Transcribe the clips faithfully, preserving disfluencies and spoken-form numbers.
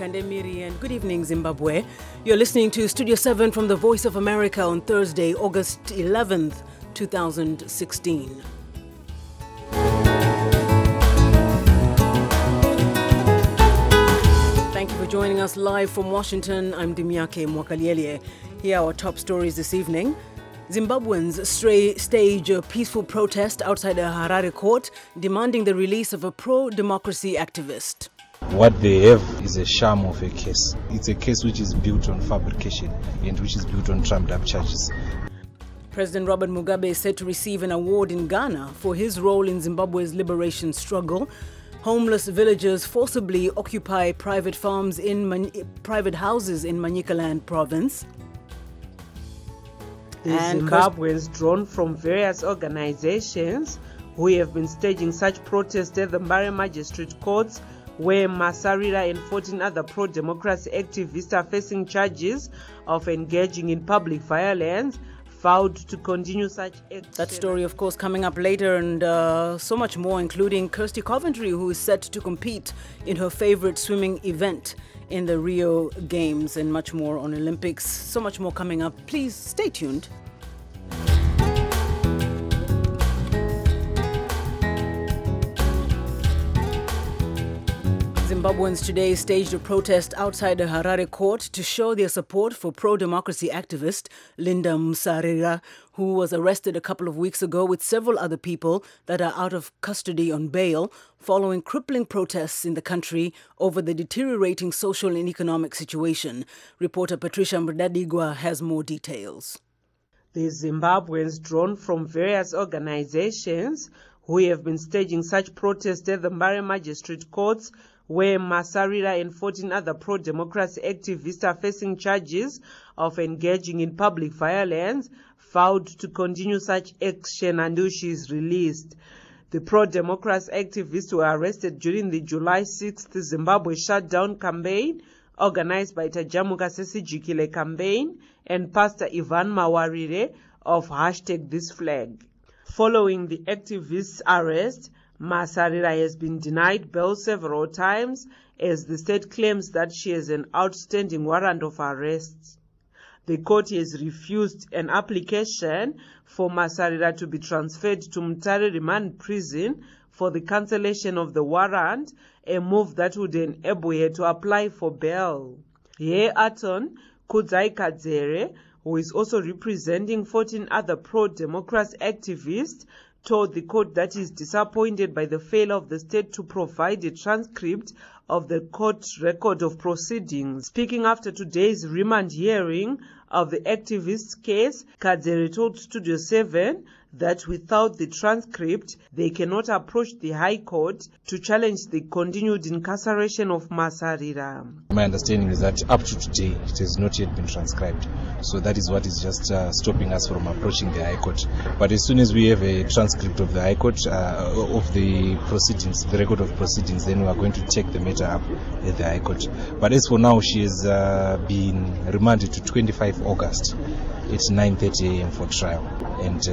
Kande Miri, and good evening, Zimbabwe. You're listening to Studio seven from the Voice of America on Thursday, August eleventh, twenty sixteen. Thank you for joining us live from Washington. I'm Dimyake Mwakaliele. Here are our top stories this evening. Zimbabweans stray, stage a peaceful protest outside a Harare court demanding the release of a pro-democracy activist. What they have is a sham of a case. It's a case which is built on fabrication and which is built on trumped-up charges. President Robert Mugabe is said to receive an award in Ghana for his role in Zimbabwe's liberation struggle. Homeless villagers forcibly occupy private farms in Man- private houses in Manicaland province. The Zimbabweans drawn from various organizations who have been staging such protests at the Mbare Magistrate Courts, where Masarira and fourteen other pro-democracy activists are facing charges of engaging in public violence, vowed to continue such action. That story, of course, coming up later, and uh, so much more, including Kirsty Coventry, who is set to compete in her favorite swimming event in the Rio Games, and much more on Olympics. So much more coming up. Please stay tuned. Zimbabweans today staged a protest outside the Harare court to show their support for pro-democracy activist Linda Musarira, who was arrested a couple of weeks ago with several other people that are out of custody on bail following crippling protests in the country over the deteriorating social and economic situation. Reporter Patricia Mrdadigwa has more details. The Zimbabweans drawn from various organizations who have been staging such protests at the Mbare Magistrate Courts, where Masarira and fourteen other pro-democracy activists are facing charges of engaging in public violence, vowed to continue such action until she is released. The pro-democracy activists were arrested during the July sixth Zimbabwe shutdown campaign organized by Tajamuka Sesijikile campaign and Pastor Ivan Mawarire of hashtag This Flag. Following the activists' arrest, Masarira has been denied bail several times as the state claims that she has an outstanding warrant of arrest. The court has refused an application for Masarira to be transferred to Mutare Remand Prison for the cancellation of the warrant, a move that would enable her to apply for bail. Here, Aton Kudzai Kadzere, who is also representing fourteen other pro-democracy activists, told the court that he is disappointed by the failure of the state to provide a transcript of the court record of proceedings. Speaking after today's remand hearing of the activist's case, Kadzere told Studio seven that without the transcript, they cannot approach the High Court to challenge the continued incarceration of Masarira. My understanding is that up to today, it has not yet been transcribed. So that is what is just uh, stopping us from approaching the High Court. But as soon as we have a transcript of the High Court, uh, of the proceedings, the record of proceedings, then we are going to take the matter up at the High Court. But as for now, she has uh, been remanded to twenty-fifth August at nine thirty a.m. for trial. And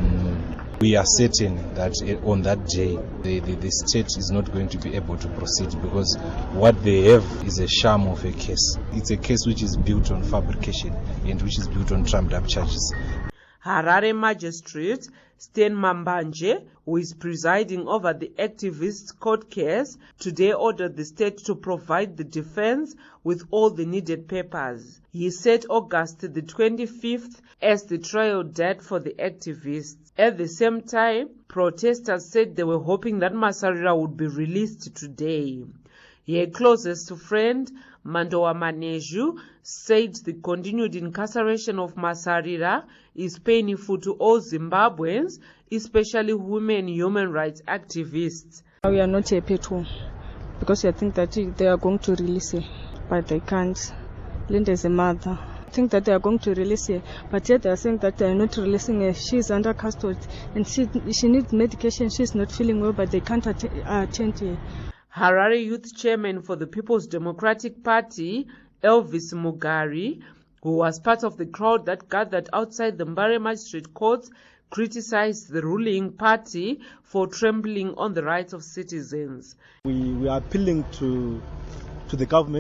um, we are certain that on that day, the, the, the state is not going to be able to proceed because what they have is a sham of a case. It's a case which is built on fabrication and which is built on trumped-up charges. Harare Magistrate Sten Mambanje, who is presiding over the activist court case, today ordered the state to provide the defense with all the needed papers. He set August the twenty-fifth as the trial date for the activists. At the same time, protesters said they were hoping that Masarira would be released today. Her closest friend, Mandowa Maneju, said the continued incarceration of Masarira is painful to all Zimbabweans, especially women human rights activists. We are not happy too, because I think that they are going to release her, but they can't. Linda is a mother. I think that they are going to release her, but yet they are saying that they are not releasing her. She is under custody and she, she needs medication. She is not feeling well, but they can't attend her. Harare Youth Chairman for the People's Democratic Party, Elvis Mugari, who was part of the crowd that gathered outside the Mbare Magistrate Court, criticized the ruling party for trampling on the rights of citizens. We, we are appealing to, to the government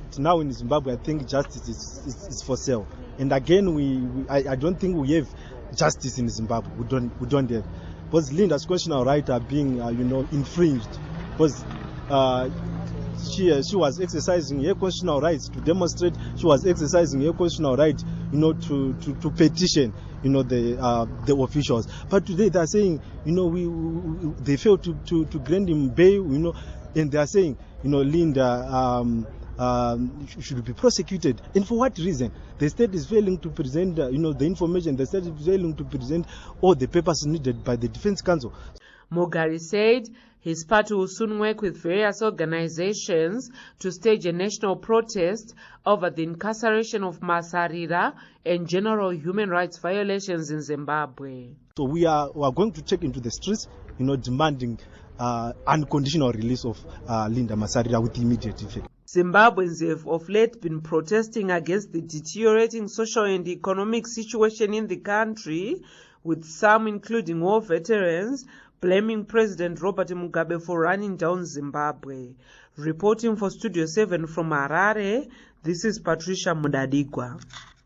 now in Zimbabwe, I think justice is, is, is for sale. And again, we, we I, I don't think we have justice in Zimbabwe. We don't we don't have. Because Linda's constitutional rights are being, uh, you know, infringed. Because uh, she uh, she was exercising her constitutional rights to demonstrate. She was exercising her constitutional right, you know, to, to, to petition, you know, the uh, the officials. But today they are saying, you know, we, we they failed to, to, to grant him bail, you know, and they are saying, you know, Linda um, um, should be prosecuted. And for what reason? The state is failing to present, uh, you know, the information. The state is failing to present all the papers needed by the Defense Council. Mugari said his party will soon work with various organizations to stage a national protest over the incarceration of Masarira and general human rights violations in Zimbabwe. So we are, we are going to check into the streets, you know, demanding uh, unconditional release of uh, Linda Masarira with immediate effect. Zimbabweans have of late been protesting against the deteriorating social and economic situation in the country, with some, including war veterans, blaming President Robert Mugabe for running down Zimbabwe. Reporting for Studio seven from Harare, this is Patricia Mudadigwa.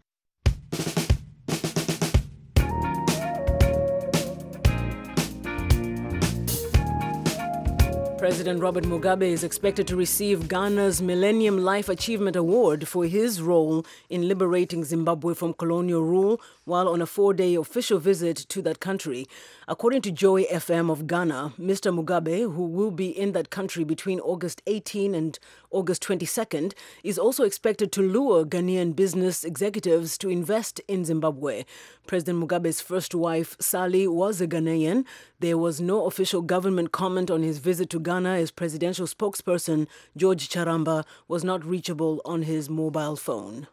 President Robert Mugabe is expected to receive Ghana's Millennium Life Achievement Award for his role in liberating Zimbabwe from colonial rule while on a four-day official visit to that country. According to Joy F M of Ghana, Mister Mugabe, who will be in that country between August eighteenth and August twenty-second, is also expected to lure Ghanaian business executives to invest in Zimbabwe. President Mugabe's first wife, Sally, was a Ghanaian. There was no official government comment on his visit to Ghana as presidential spokesperson George Charamba was not reachable on his mobile phone.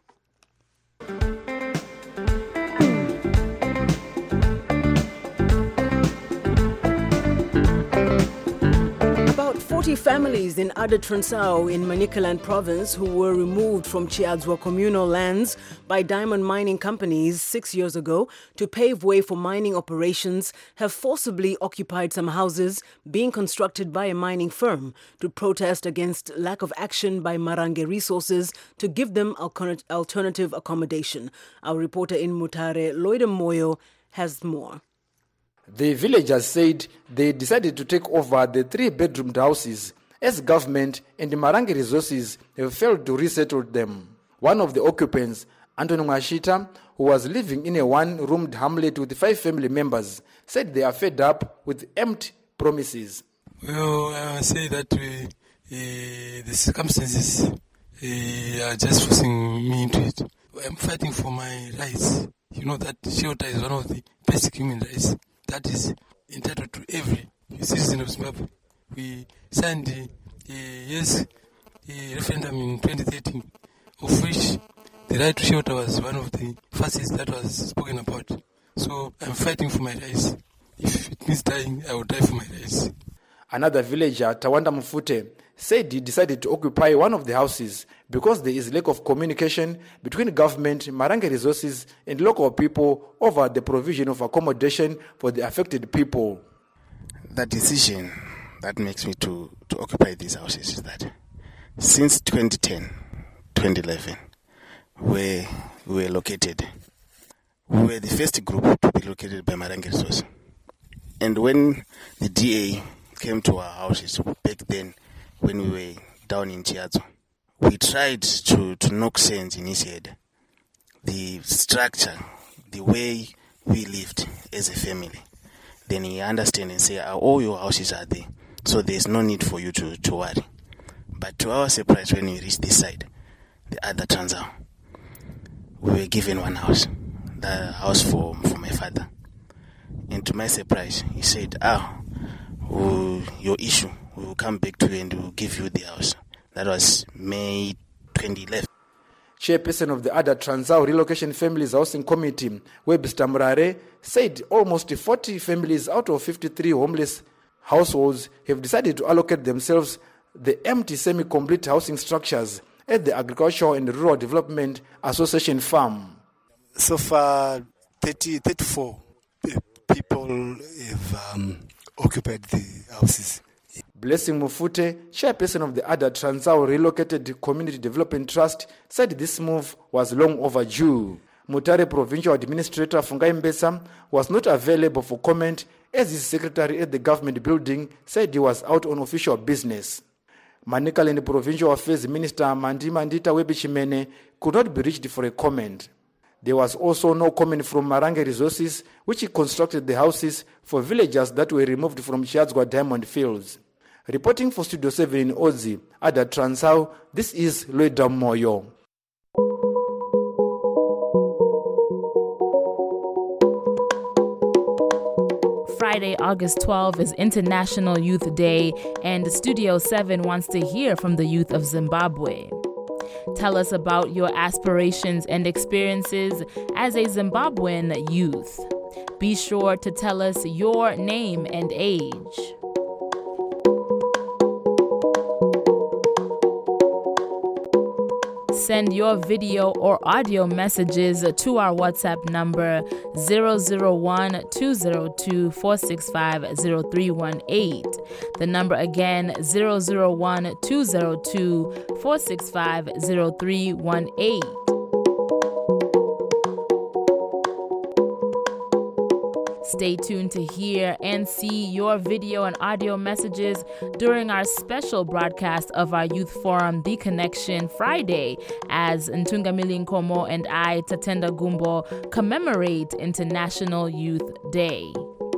forty families in Ada Transao in Manicaland province who were removed from Chiadzwa communal lands by diamond mining companies six years ago to pave way for mining operations have forcibly occupied some houses being constructed by a mining firm to protest against lack of action by Marange Resources to give them alternative accommodation. Our reporter in Mutare, Lloyd Moyo, has more. The villagers said they decided to take over the three-bedroomed houses as government and Marange Resources have failed to resettle them. One of the occupants, Anthony Mwashita, who was living in a one-roomed hamlet with five family members, said they are fed up with empty promises. Well, I say that we, uh, the circumstances uh, are just forcing me into it. I'm fighting for my rights. You know that shelter is one of the basic human rights that is entitled to every citizen of Zimbabwe. We signed the uh, yes the referendum in twenty thirteen, of which the right to shelter was one of the facets that was spoken about. So I'm fighting for my rights. If it means dying, I will die for my rights. Another villager, Tawanda Mufute, said he decided to occupy one of the houses because there is lack of communication between government, Marange Resources and local people over the provision of accommodation for the affected people. The decision that makes me to, to occupy these houses is that since twenty ten, twenty eleven, where we were located, we were the first group to be located by Marange Resources. And when the D A came to our houses back then, when we were down in Chiadzwa, we tried to, to knock sense in his head. The structure, the way we lived as a family. Then he understand and say, all your houses are there, so there's no need for you to, to worry. But to our surprise, when we reached this side, the other Transao, we were given one house, the house for, for my father. And to my surprise, he said, ah, oh, your issue, we will come back to you and we will give you the house. That was May twenty eleven. Chairperson of the Ada Transao Relocation Families Housing Committee, Webster Murare, said almost forty families out of fifty-three homeless households have decided to allocate themselves the empty semi-complete housing structures at the Agricultural and Rural Development Association farm. So far, thirty, thirty-four people have um, occupied the houses. Blessing Mufute, chairperson of the Ada Transao Relocated Community Development Trust, said this move was long overdue. Mutare Provincial Administrator Fungai Mbesa was not available for comment as his secretary at the government building said he was out on official business. Manicaland Provincial Affairs Minister Mandi Mandita Webichimene could not be reached for a comment. There was also no comment from Marange Resources, which constructed the houses for villagers that were removed from Chiadzwa Diamond Fields. Reporting for Studio seven in Ozi, Ada Transao, this is Loida Moyo. Friday, August twelfth is International Youth Day, and Studio seven wants to hear from the youth of Zimbabwe. Tell us about your aspirations and experiences as a Zimbabwean youth. Be sure to tell us your name and age. Send your video or audio messages to our WhatsApp number zero zero one two zero two four six five zero three one eight. The number again, zero zero one two zero two four six five zero three one eight. Stay tuned to hear and see your video and audio messages during our special broadcast of our youth forum, The Connection, Friday, as Ntungamili Nkomo and I, Tatenda Gumbo, commemorate International Youth Day.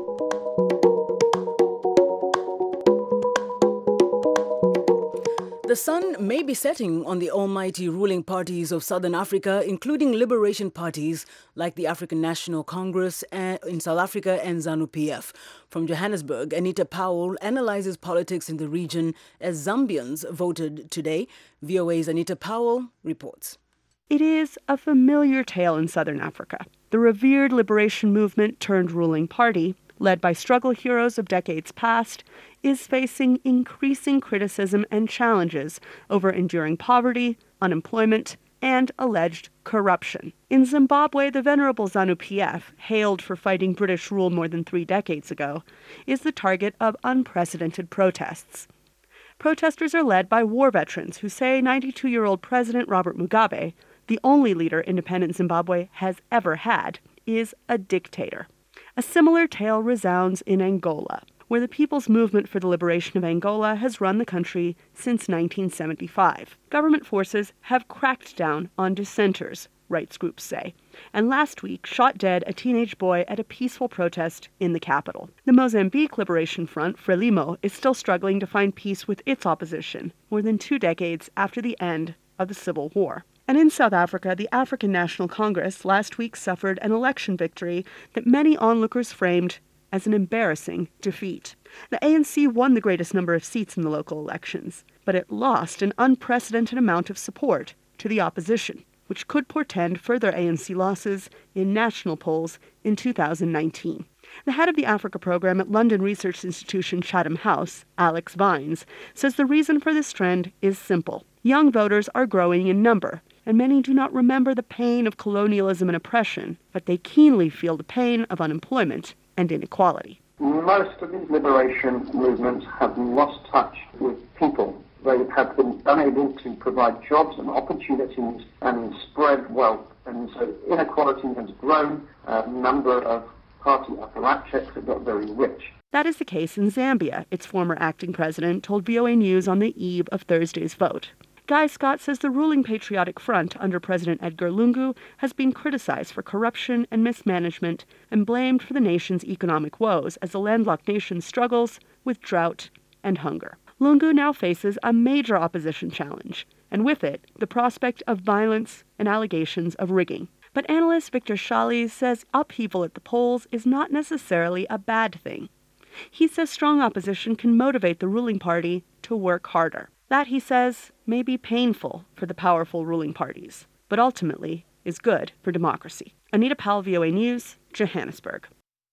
The sun may be setting on the almighty ruling parties of Southern Africa, including liberation parties like the African National Congress in South Africa and ZANU-P F. From Johannesburg, Anita Powell analyzes politics in the region as Zambians voted today. V O A's Anita Powell reports. It is a familiar tale in Southern Africa. The revered liberation movement turned ruling party, led by struggle heroes of decades past, is facing increasing criticism and challenges over enduring poverty, unemployment, and alleged corruption. In Zimbabwe, the venerable ZANU-P F, hailed for fighting British rule more than three decades ago, is the target of unprecedented protests. Protesters are led by war veterans who say ninety-two-year-old President Robert Mugabe, the only leader independent Zimbabwe has ever had, is a dictator. A similar tale resounds in Angola, where the People's Movement for the Liberation of Angola has run the country since nineteen seventy-five. Government forces have cracked down on dissenters, rights groups say, and last week shot dead a teenage boy at a peaceful protest in the capital. The Mozambique Liberation Front, Frelimo, is still struggling to find peace with its opposition, more than two decades after the end of the Civil War. And in South Africa, the African National Congress last week suffered an election victory that many onlookers framed as an embarrassing defeat. The A N C won the greatest number of seats in the local elections, but it lost an unprecedented amount of support to the opposition, which could portend further A N C losses in national polls in two thousand nineteen. The head of the Africa program at London research institution Chatham House, Alex Vines, says the reason for this trend is simple. Young voters are growing in number, and many do not remember the pain of colonialism and oppression, but they keenly feel the pain of unemployment and inequality. Most of these liberation movements have lost touch with people. They have been unable to provide jobs and opportunities and spread wealth. And so inequality has grown. A number of party apparatchiks have got very rich. That is the case in Zambia, its former acting president told V O A News on the eve of Thursday's vote. Guy Scott says the ruling Patriotic Front under President Edgar Lungu has been criticized for corruption and mismanagement and blamed for the nation's economic woes as the landlocked nation struggles with drought and hunger. Lungu now faces a major opposition challenge, and with it, the prospect of violence and allegations of rigging. But analyst Victor Shali says upheaval at the polls is not necessarily a bad thing. He says strong opposition can motivate the ruling party to work harder. That, he says, may be painful for the powerful ruling parties, but ultimately is good for democracy. Anita Powell, V O A News, Johannesburg.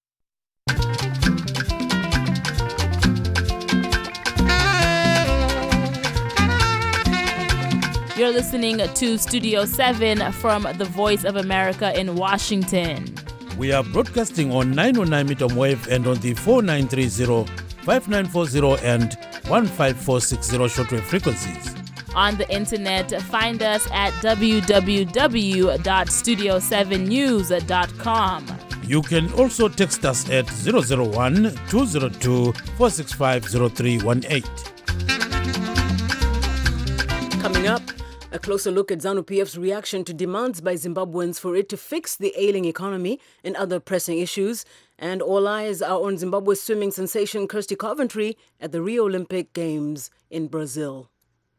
You're listening to Studio seven from the Voice of America in Washington. We are broadcasting on nine oh nine meter wave and on the four nine three zero five nine four zero and one five four six zero shortwave frequencies. On the internet, find us at w w w dot studio seven news dot com. You can also text us at zero zero one, two zero two, four six five, zero three one eight. Coming up, a closer look at ZANU-P F's reaction to demands by Zimbabweans for it to fix the ailing economy and other pressing issues. And all eyes are on Zimbabwe swimming sensation Kirsty Coventry at the Rio Olympic Games in Brazil.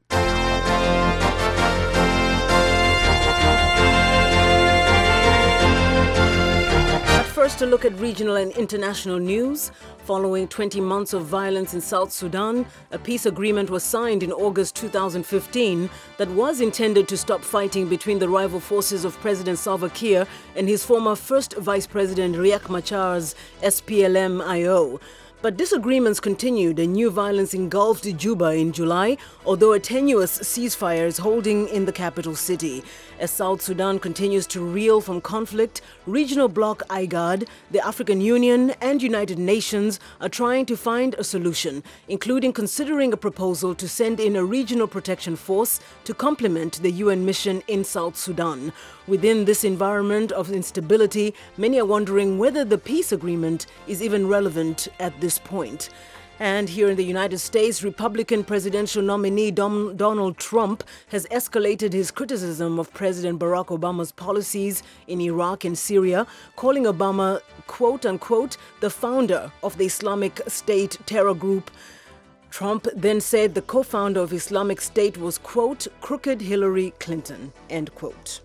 First, a look at regional and international news. Following twenty months of violence in South Sudan, a peace agreement was signed in August two thousand fifteen that was intended to stop fighting between the rival forces of President Salva Kiir and his former first Vice President Riek Machar's S P L M I O. But disagreements continued and new violence engulfed Juba in July, although a tenuous ceasefire is holding in the capital city. As South Sudan continues to reel from conflict, regional bloc IGAD, the African Union and United Nations are trying to find a solution, including considering a proposal to send in a regional protection force to complement the U N mission in South Sudan. Within this environment of instability, many are wondering whether the peace agreement is even relevant at this point. And here in the United States, Republican presidential nominee Dom- Donald Trump has escalated his criticism of President Barack Obama's policies in Iraq and Syria, calling Obama, quote unquote, the founder of the Islamic State terror group. Trump then said the co-founder of Islamic State was, quote, crooked Hillary Clinton, end quote.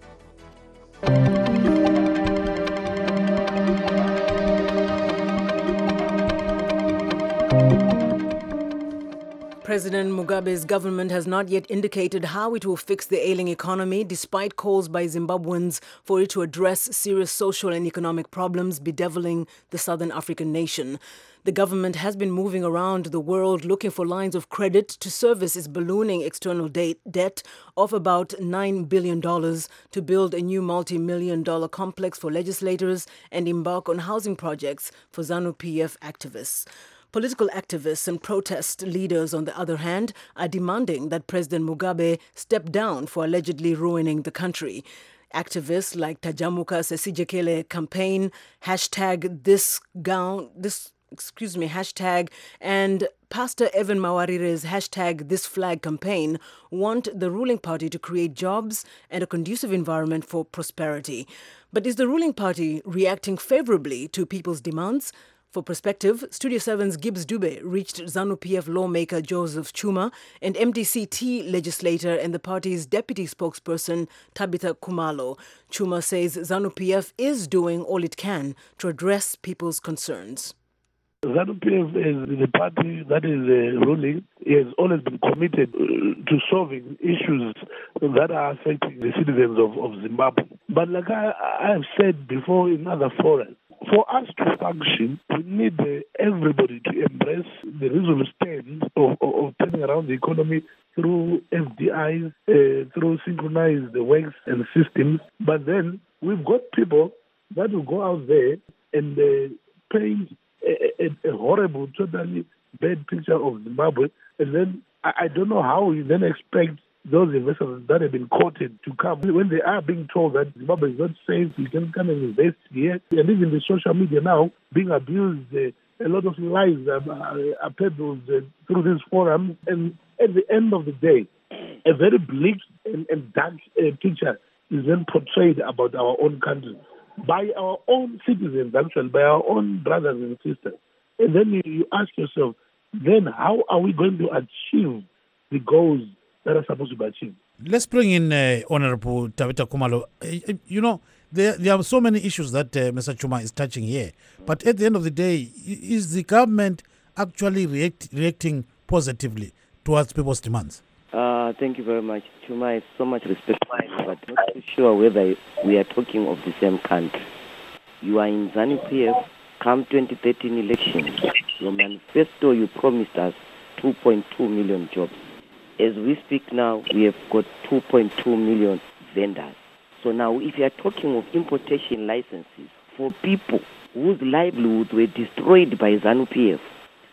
President Mugabe's government has not yet indicated how it will fix the ailing economy, despite calls by Zimbabweans for it to address serious social and economic problems bedeviling the southern African nation. The government has been moving around the world looking for lines of credit to service its ballooning external de- debt of about nine billion dollars to build a new multi-million dollar complex for legislators and embark on housing projects for ZANU-P F activists. Political activists and protest leaders, on the other hand, are demanding that President Mugabe step down for allegedly ruining the country. Activists like Tajamuka Sesijekele campaign, hashtag this gown, this, excuse me, hashtag, and Pastor Evan Mawarire's hashtag This Flag campaign want the ruling party to create jobs and a conducive environment for prosperity. But is the ruling party reacting favorably to people's demands? For perspective, Studio seven's Gibbs Dube reached ZANU-P F lawmaker Joseph Chuma and M D C T legislator and the party's deputy spokesperson Tabitha Kumalo. Chuma says ZANU-P F is doing all it can to address people's concerns. ZANU-P F is the party that is uh, ruling. It has always been committed uh, to solving issues that are affecting the citizens of, of Zimbabwe. But like I, I have said before in other forums, for us to function, we need uh, everybody to embrace the reasonable stand of, of, of turning around the economy through F D Is, uh, through synchronized works and systems. But then we've got people that will go out there and uh, paint a, a, a horrible, totally bad picture of Zimbabwe. And then I, I don't know how we then expect those investors that have been quoted to come when they are being told that Zimbabwe is not safe, you can come and invest here. And even the social media now being abused, uh, a lot of lies are, are peddled uh, through these forums. And at the end of the day, a very bleak and, and dark uh, picture is then portrayed about our own country by our own citizens, actually, by our own brothers and sisters. And then you, you ask yourself, then how are we going to achieve the goals that are supposed to be achieved? Let's bring in uh, Honorable Tabitha Kumalo. Uh, you know, there, there are so many issues that uh, Mister Chuma is touching here. But at the end of the day, is the government actually react, reacting positively towards people's demands? Uh, thank you very much. Chuma is so much respect, but not too sure whether we are talking of the same country. You are in ZANU-P F, come twenty thirteen elections. Your manifesto, you promised us two point two million jobs. As we speak now, we have got two point two million vendors. So now if you are talking of importation licenses for people whose livelihoods were destroyed by ZANU-P F,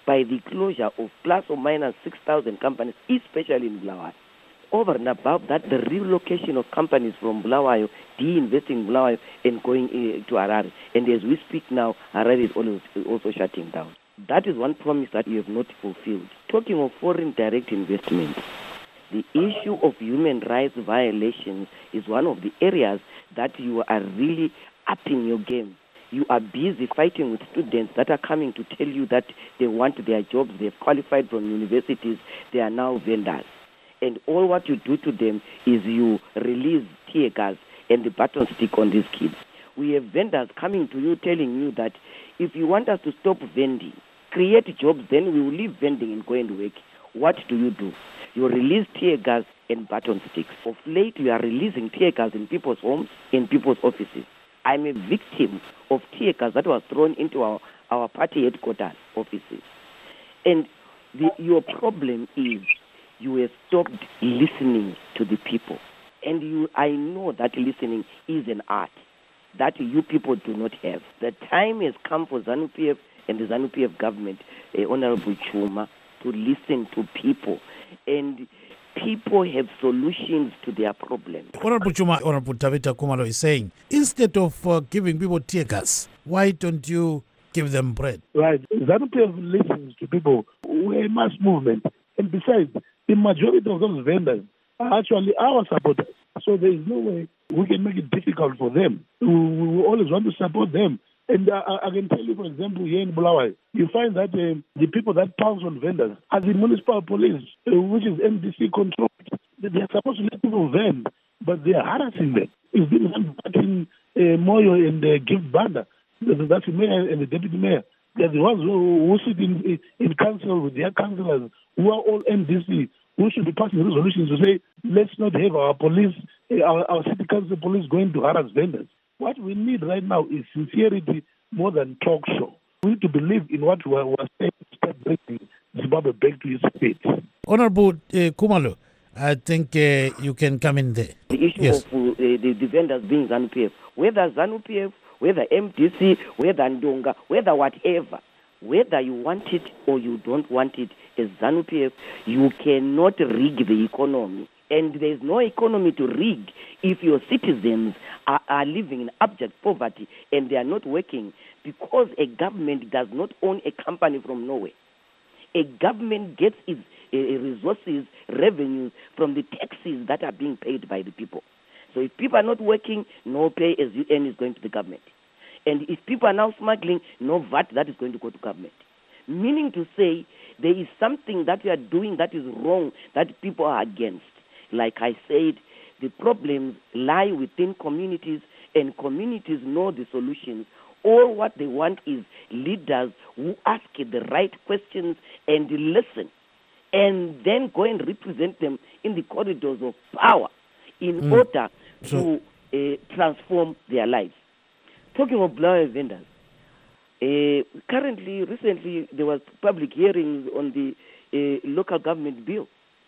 by the closure of plus or minus six thousand companies, especially in Bulawayo. Over and above that, the relocation of companies from Bulawayo, de-investing in Bulawayo and going uh, to Harare. And as we speak now, Harare is also, also shutting down. That is one promise that you have not fulfilled. Talking of foreign direct investment, the issue of human rights violations is one of the areas that you are really upping your game. You are busy fighting with students that are coming to tell you that they want their jobs, they've qualified from universities, they are now vendors. And all what you do to them is you release tear gas and the baton stick on these kids. We have vendors coming to you telling you that if you want us to stop vending, create jobs, then we will leave vending and go and work. What do you do? You release tear gas and baton sticks. Of late, you are releasing tear gas in people's homes, in people's offices. I'm a victim of tear gas that was thrown into our, our party headquarters offices. And the, your problem is you have stopped listening to the people. And you, I know that listening is an art that you people do not have. The time has come for ZANU-P F and the ZANU-P F government, uh, Honorable Chuma, to listen to people. And people have solutions to their problems. Honorable Chuma, Honorable Tabita Khumalo is saying, instead of uh, giving people tear gas, why don't you give them bread? Right. ZANU-P F listens to people. We're a mass movement. And besides, the majority of those vendors are actually our supporters. So there is no way we can make it difficult for them. We, we always want to support them. And uh, I can tell you, for example, here in Bulawayo, you find that uh, the people that pounce on vendors are the municipal police, uh, which is M D C controlled. They are supposed to let people vend, but they are harassing them. It's been done back in uh, Moyo and uh, Gift Banda. That's the mayor and the deputy mayor. They're the ones who, who sit in, in council with their councillors, who are all M D C, who should be passing resolutions to say, let's not have our police, our, our city council police going to harass vendors. What we need right now is sincerity more than talk show. We need to believe in what we are saying to start bringing Zimbabwe back to its feet. Honorable uh, Khumalo, I think uh, you can come in there. The issue yes. of uh, the, the vendors being ZANU-P F, whether ZANU-P F, whether M D C, whether Ndonga, whether whatever, whether you want it or you don't want it, as ZANU-P F, you cannot rig the economy. And there is no economy to rig if your citizens are, are living in abject poverty and they are not working, because a government does not own a company from nowhere. A government gets its uh, resources, revenues from the taxes that are being paid by the people. So if people are not working, no pay as you earn is going to the government. And if people are now smuggling, no V A T that is going to go to government. Meaning to say, there is something that we are doing that is wrong, that people are against. Like I said, the problems lie within communities, and communities know the solutions. All what they want is leaders who ask the right questions and listen, and then go and represent them in the corridors of power in mm. order so, to uh, transform their lives. Talking of Bulawayo vendors, uh, currently, recently, there was public hearings on the uh, local government bill,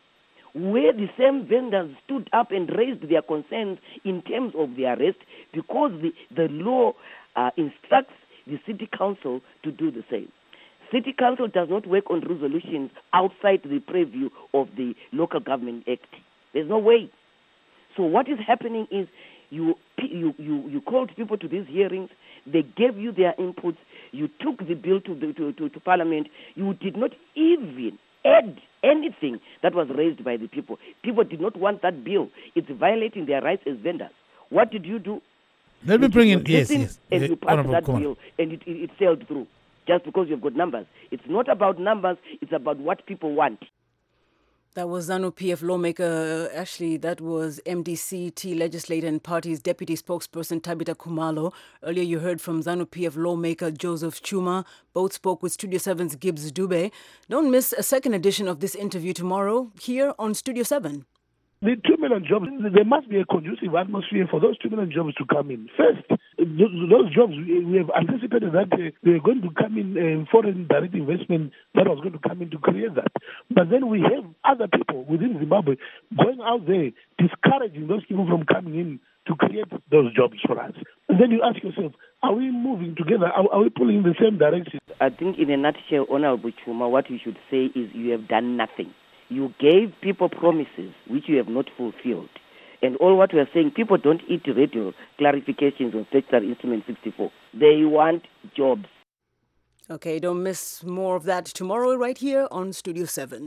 where the same vendors stood up and raised their concerns in terms of their arrest, because the, the law uh, instructs the city council to do the same. City council does not work on resolutions outside the purview of the Local Government Act. There's no way. So what is happening is you you you, you called people to these hearings, they gave you their inputs, you took the bill to, the, to, to, to Parliament, you did not even add anything that was raised by the people. People did not want that bill. It's violating their rights as vendors. What did you do? Let me bring in, yes, yes. And you passed that bill, and it, it, it sailed through, just because you've got numbers. It's not about numbers, it's about what people want. That was ZANU-P F lawmaker, actually, that was M D C T legislator and party's deputy spokesperson Tabita Khumalo. Earlier you heard from ZANU-P F lawmaker Joseph Chuma. Both spoke with Studio seven's Gibbs Dube. Don't miss a second edition of this interview tomorrow here on Studio seven. The two million jobs, there must be a conducive atmosphere for those two million jobs to come in. First, those jobs, we have anticipated that they are going to come in, uh, foreign direct investment that was going to come in to create that. But then we have other people within Zimbabwe going out there, discouraging those people from coming in to create those jobs for us. And then you ask yourself, Are we moving together? Are, are we pulling in the same direction? I think in a nutshell, Honorable Chuma, what you should say is you have done nothing. You gave people promises which you have not fulfilled. And all what we are saying, people don't eat radio clarifications on Textile Instrument sixty-four. They want jobs. Okay, don't miss more of that tomorrow right here on Studio seven.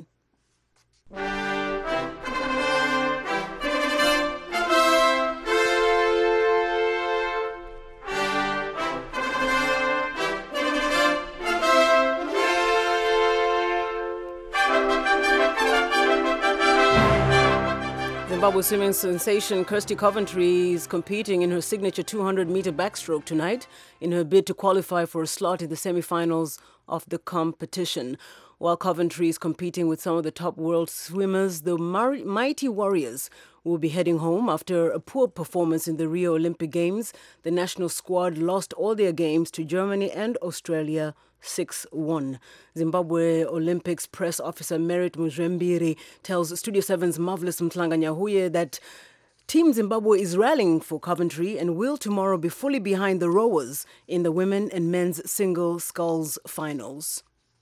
Zimbabwe swimming sensation Kirsty Coventry is competing in her signature two hundred meter backstroke tonight in her bid to qualify for a slot in the semi-finals of the competition. While Coventry is competing with some of the top world swimmers, the Mighty Warriors will be heading home after a poor performance in the Rio Olympic Games. The national squad lost all their games to Germany and Australia six one. Zimbabwe Olympics press officer Merit Muzvembiri tells Studio seven's Marvelous Mhlanga-Nyahuye that Team Zimbabwe is rallying for Coventry and will tomorrow be fully behind the rowers in the women and men's single sculls finals.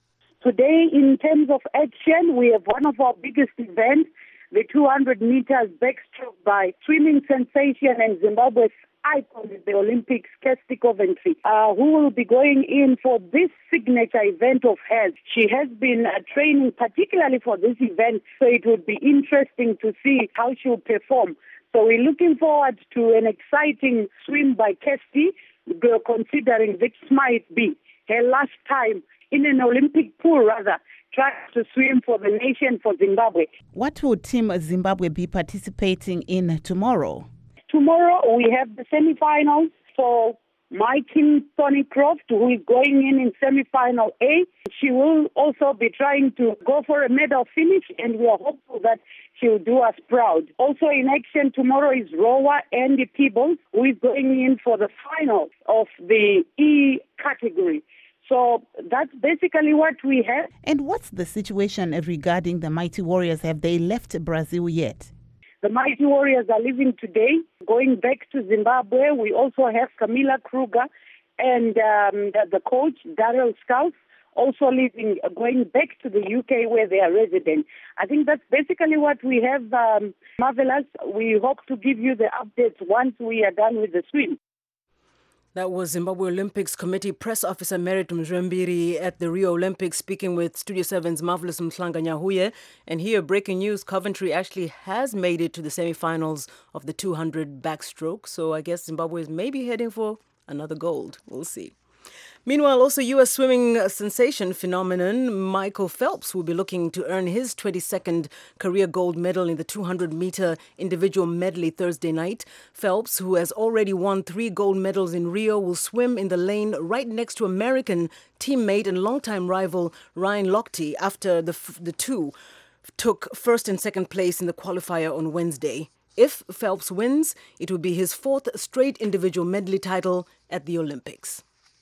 Today, in terms of action, we have one of our biggest events, the two hundred meters backstroke by swimming sensation and Zimbabwe's icon at the Olympics, Kirsty Coventry, uh, who will be going in for this signature event of hers. She has been uh, training particularly for this event, so it would be interesting to see how she'll perform. So we're looking forward to an exciting swim by Kirsty, considering this might be her last time in an Olympic pool, rather, trying to swim for the nation, for Zimbabwe. What will Team Zimbabwe be participating in tomorrow? Tomorrow we have the semi-finals for my team, Tony Croft, who is going in in semi-final A. She will also be trying to go for a medal finish, and we are hopeful that she will do us proud. Also in action tomorrow is rower Andy Peebles, who is going in for the final of the E category. So that's basically what we have. And what's the situation regarding the Mighty Warriors? Have they left Brazil yet? The Mighty Warriors are leaving today, going back to Zimbabwe. We also have Camilla Kruger and um, the, the coach, Daryl Scouse, also leaving, going back to the U K where they are resident. I think that's basically what we have, um, Marvelous. We hope to give you the updates once we are done with the swim. That was Zimbabwe Olympics Committee Press Officer Merit Mzwembiri at the Rio Olympics speaking with Studio seven's Marvelous Mhlanga-Nyahuye. And here, breaking news, Coventry actually has made it to the semi-finals of the two hundred backstroke. So I guess Zimbabwe is maybe heading for another gold. We'll see. Meanwhile, also U S swimming sensation phenomenon Michael Phelps will be looking to earn his twenty-second career gold medal in the two hundred meter individual medley Thursday night. Phelps, who has already won three gold medals in Rio, will swim in the lane right next to American teammate and longtime rival Ryan Lochte after the, the two took first and second place in the qualifier on Wednesday. If Phelps wins, it will be his fourth straight individual medley title at the Olympics.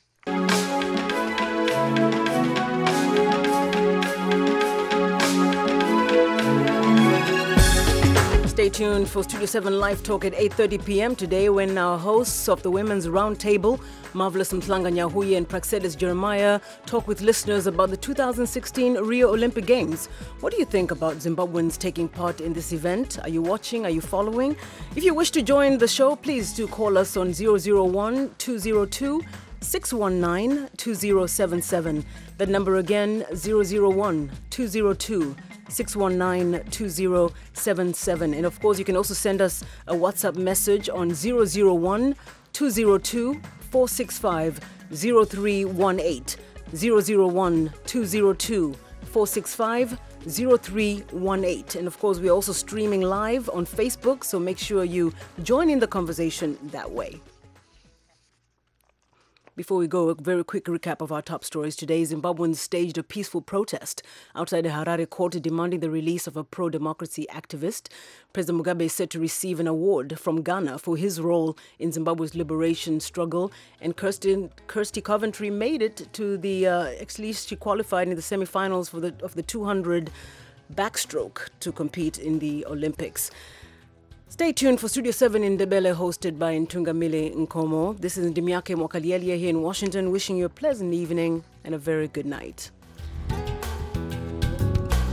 Stay tuned for Studio seven Live Talk at eight thirty p.m. today when our hosts of the Women's Roundtable, Marvelous Mhlanga-Nyahuye and Praxedis Jeremiah, talk with listeners about the two thousand sixteen Rio Olympic Games. What do you think about Zimbabweans taking part in this event? Are you watching? Are you following? If you wish to join the show, please do call us on zero zero one, two zero two, six one nine, two zero seven seven. That number again, zero zero one, two zero two, six one nine, two zero seven seven. And of course, you can also send us a WhatsApp message on zero zero one, two zero two, four six five, zero three one eight. zero zero one, two zero two, four six five, zero three one eight. And of course, we're also streaming live on Facebook, so make sure you join in the conversation that way. Before we go, a very quick recap of our top stories today. Zimbabweans staged a peaceful protest outside the Harare court demanding the release of a pro-democracy activist. President Mugabe is set to receive an award from Ghana for his role in Zimbabwe's liberation struggle. And Kirsty, Kirsty Coventry made it to the, uh, at least she qualified in the semifinals for the, of the two hundred backstroke to compete in the Olympics. Stay tuned for Studio seven in Ndebele, hosted by Ntungamile Nkomo. This is Ndimiake Mwakalialia here in Washington, wishing you a pleasant evening and a very good night.